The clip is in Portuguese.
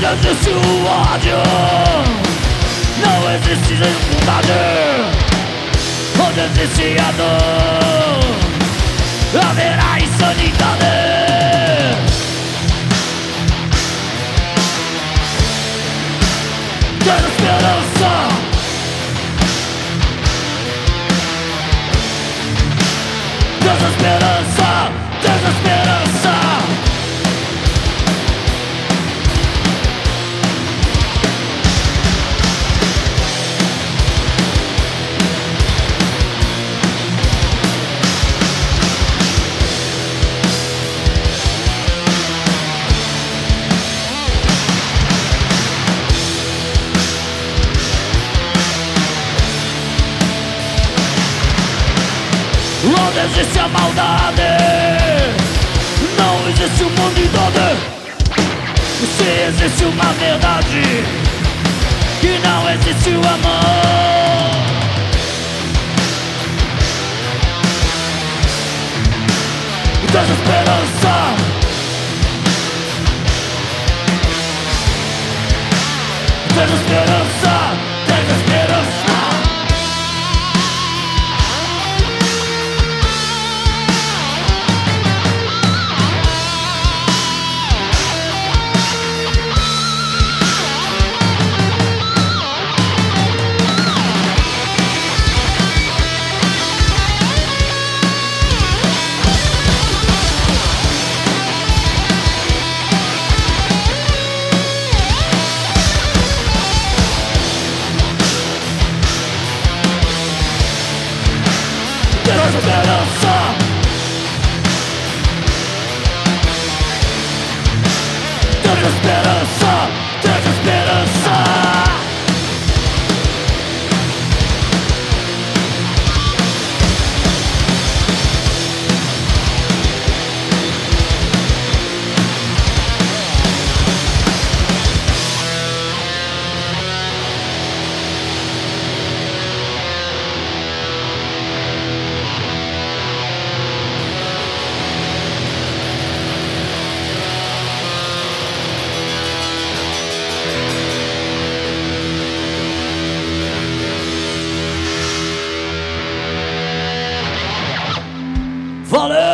existe o ódio, não existe vontade. Onde existe a dor, haverá insanidade. Desesperança, desesperança, desesperança. Onde existe a maldade, não existe uma unidade. Se existe uma verdade, que não existe o amor. Desesperança, desesperança, desesperança. Desesperança, desesperança, desesperança. Valeu!